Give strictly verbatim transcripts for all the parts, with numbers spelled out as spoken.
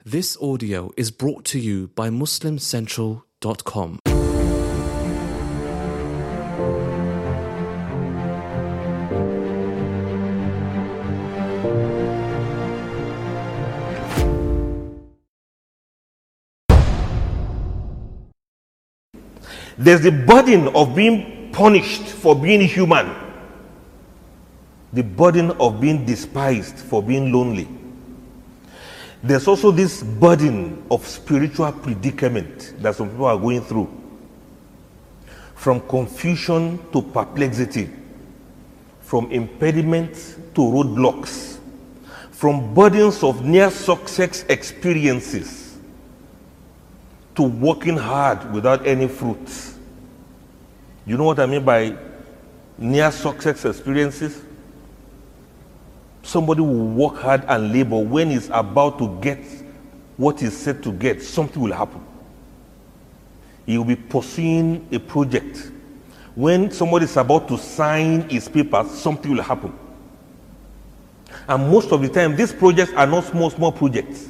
This audio is brought to you by Muslim Central dot com. There's the burden of being punished for being human, the burden of being despised for being lonely. There's also this burden of spiritual predicament that some people are going through, from confusion to perplexity, from impediment to roadblocks, from burdens of near success experiences to working hard without any fruits. You know what I mean by near success experiences? Somebody will work hard and labor. When he's about to get what he's set to get, something will happen. He will be pursuing a project. When somebody is about to sign his papers, something will happen. And most of the time, these projects are not small, small projects.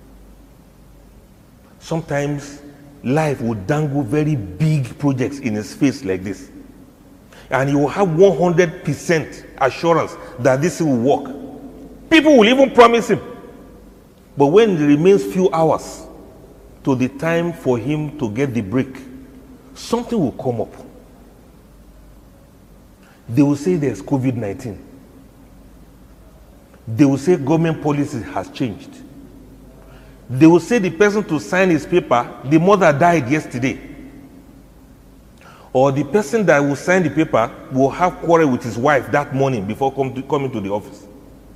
Sometimes life will dangle very big projects in his face like this. And he will have one hundred percent assurance that this will work. People will even promise him. But when it remains few hours to the time for him to get the break, something will come up. They will say there's COVID nineteen. They will say government policy has changed. They will say the person to sign his paper, the mother died yesterday. Or the person that will sign the paper will have quarrel with his wife that morning before come to, coming to the office.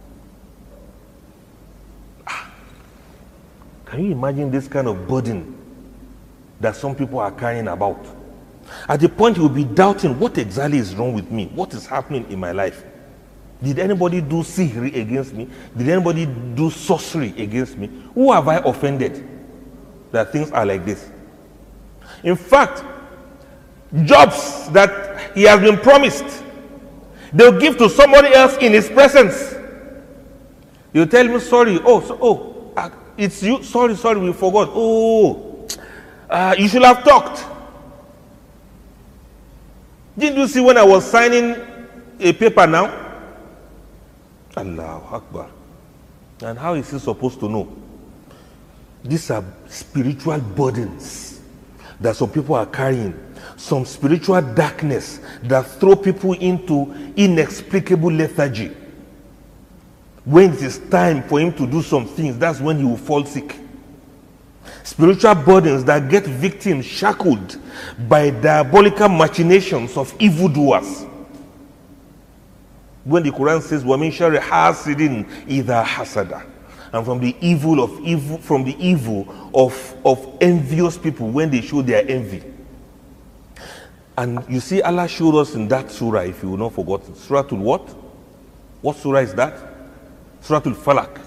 Ah. Can you imagine this kind of burden that some people are carrying about? At the point you will be doubting, what exactly is wrong with me? What is happening in my life? Did anybody do sihri against me? Did anybody do sorcery against me? Who have I offended that things are like this? In fact, jobs that he has been promised, they'll give to somebody else in his presence. He'll tell me, sorry, oh, so, oh, uh, it's you, sorry, sorry, we forgot. Oh, uh, you should have talked. Didn't you see when I was signing a paper now? Allahu Akbar. And how is he supposed to know? These are spiritual burdens that some people are carrying. Some spiritual darkness that throw people into inexplicable lethargy. When it is time for him to do some things, that's when he will fall sick. Spiritual burdens that get victims shackled by diabolical machinations of evildoers. When the Quran says, وَمِن شَرِّ حَاسِدٍ إِذَا حَسَدَ, and from the evil of evil, from the evil of, of envious people when they show their envy. And you see, Allah showed us in that surah, if you will not forgotten. Surah Al what? What surah is that? Surah Al Falaq.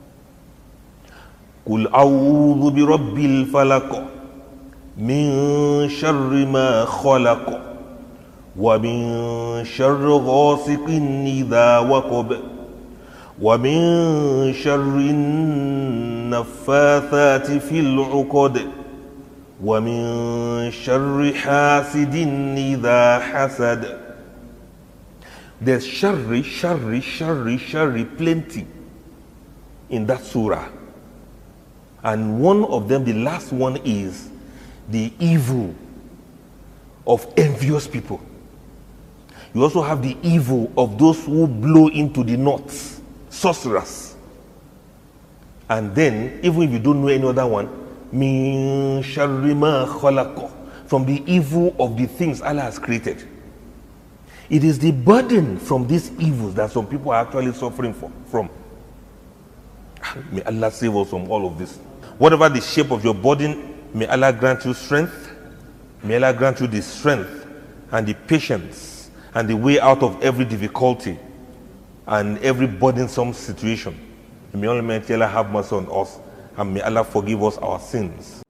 قُلْ أَعُوذُ بِرَبِّ الْفَلَقِ مِن شَرِّ مَا خَلَقَ وَمِن شَرِّ غَاسِقٍ إِذَا وَقَبَ وَمِن شَرِّ النَّفَّاثَاتِ فِي الْعُقَدِ وَمِن شَرِّ حَاسِدٍ إِذَا حَسَدَ. There's sharri, sharri, sharri, sharri, plenty in that surah. And one of them, the last one, is the evil of envious people. You also have the evil of those who blow into the knots, sorcerers. And then, even if you don't know any other one, min sharri ma khalaqa, from the evil of the things Allah has created. It is the burden from these evils that some people are actually suffering for, from. May Allah save us from all of this. Whatever the shape of your burden, may Allah grant you strength. May Allah grant you the strength and the patience and the way out of every difficulty and every burdensome situation. May Almighty Allah have mercy on us, and may Allah forgive us our sins.